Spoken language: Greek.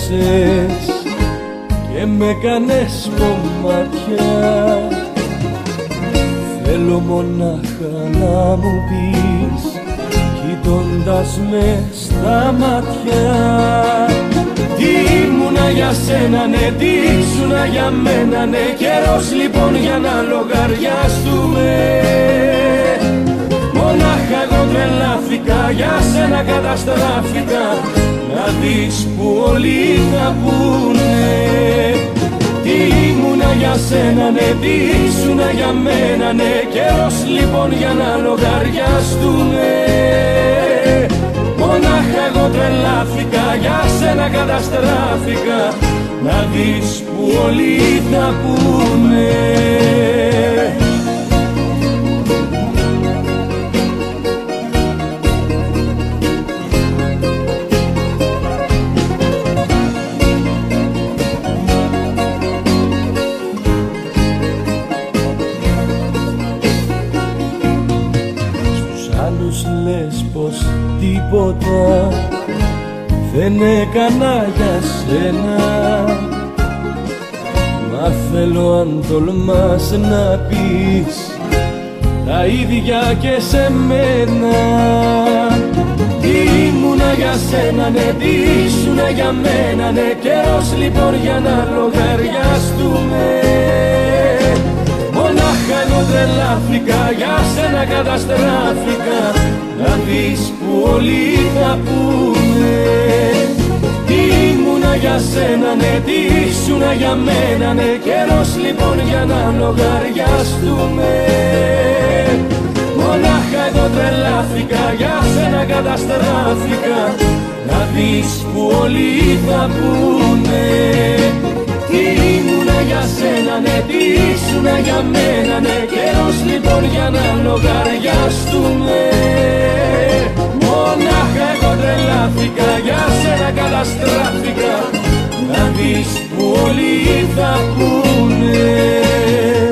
γύρισες και με κάνες κομμάτια. Θέλω μονάχα να μου πεις, κοιτώντας με στα μάτια, τι ήμουνα για σένα, ναι, τι ήσουνα για μένα, ναι. Καιρός λοιπόν για να λογαριαστούμε. Μονάχα εγώ τρελάθηκα, για σένα καταστράφηκα, να δεις που όλοι θα πούνε. Τι ήμουνα για σένα, ναι, τι ήσουνα για μένα, ναι. Καιρός λοιπόν για να λογαριαστούμε. Μονάχα εγώ τρελάθηκα, για σένα καταστράφηκα, να δεις που όλοι θα πούνε. Λες πως τίποτα δεν έκανα για σένα, μα θέλω αν τολμάς να πεις τα ίδια και σε μένα. Τι ήμουνα για σένα, ναι, τι ήσουνα για μένα, ναι. Καιρός λοιπόν για να λογαριαστούμε. Μονάχα εγώ τρελάθηκα, για σένα καταστράφηκα, να δεις που όλοι θα πούνε. Τι ήμουνα για σένα, ναι, τι ήσουνα για μένα, ναι. Καιρός λοιπόν για να λογαριαστούμε. Μονάχα εγώ τρελάθηκα, για σένα καταστράφηκα, να δεις που όλοι θα πούνε. Τι ήμουνα για σένα, ναι, τι ήσουνα για μένα, ναι. Καιρός λοιπόν για να λογαριαστούμε. Μονάχα εγώ τρελάθηκα, για σένα καταστράφηκα, να δεις που όλοι θα πούνε.